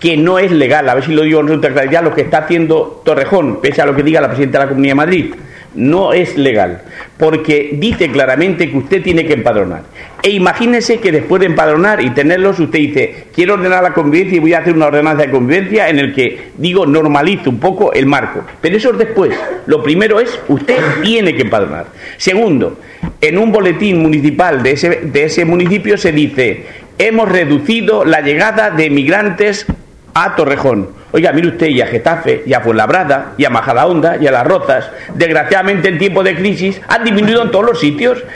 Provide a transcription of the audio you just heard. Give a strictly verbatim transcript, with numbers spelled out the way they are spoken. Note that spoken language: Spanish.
que no es legal, a ver si lo digo con absoluta claridad, lo que está haciendo Torrejón, pese a lo que diga la presidenta de la Comunidad de Madrid. No es legal, porque dice claramente que usted tiene que empadronar. E imagínese que después de empadronar y tenerlos, usted dice, quiero ordenar la convivencia y voy a hacer una ordenanza de convivencia en el que, digo, normalizo un poco el marco. Pero eso es después. Lo primero es, usted tiene que empadronar. Segundo, en un boletín municipal de ese, de ese municipio se dice, hemos reducido la llegada de migrantes a Torrejón. Oiga, mire usted, y a Getafe, y a Fuenlabrada, y a Majadahonda, y a Las Rozas, desgraciadamente en tiempo de crisis han disminuido en todos los sitios.